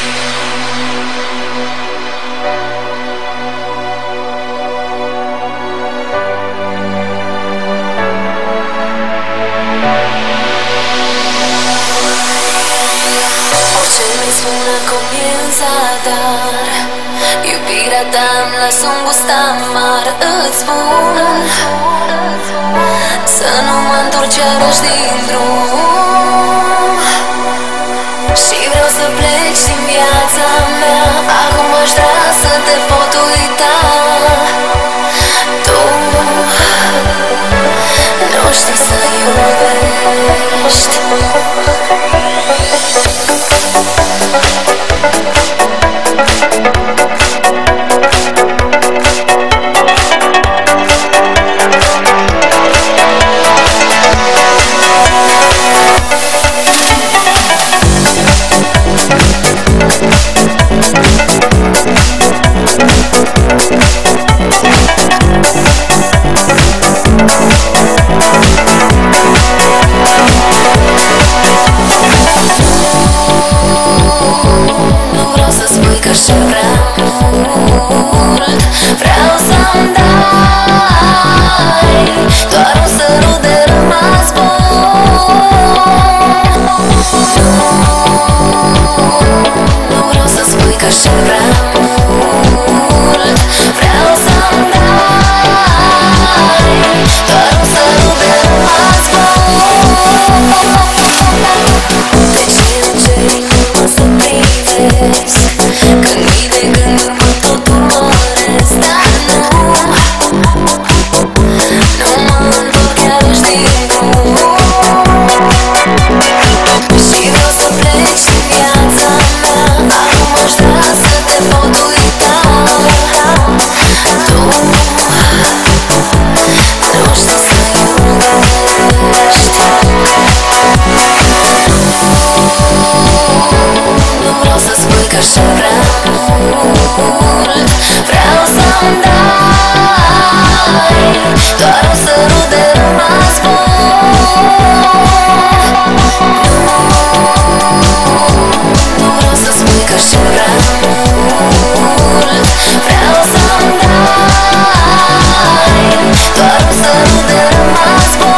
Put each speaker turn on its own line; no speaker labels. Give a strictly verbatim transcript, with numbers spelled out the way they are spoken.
Dar iubirea ta îmi lasă un gust amar. Îți spun să nu mă întorc iarăși din drum. Și vreau să pleci din viața mea. Acum aș vrea să te pot uita. Tu nu știi să iubești. Vreau să-mi dai doar un sărut de rămas bun. Nu vreau să spui că așa prea mult. Vreau să-mi dai doar un sărut de rămas bun. De ce încerci numai să privesc când mii de gânduri pot tot urmăresc? Dar nu, nu mă întorc iarăși din drum. Și vreau să pleci din viața mea. Acum aș vrea să te pot uita. Tu nu știi să iubești. Nu vreau să spui că așa prea mult. Vreau să-mi dai doar un sărut de rămas bun. Nu vreau să spui că așa prea mult. Vreau să-mi dai doar un sărut de rămas bun.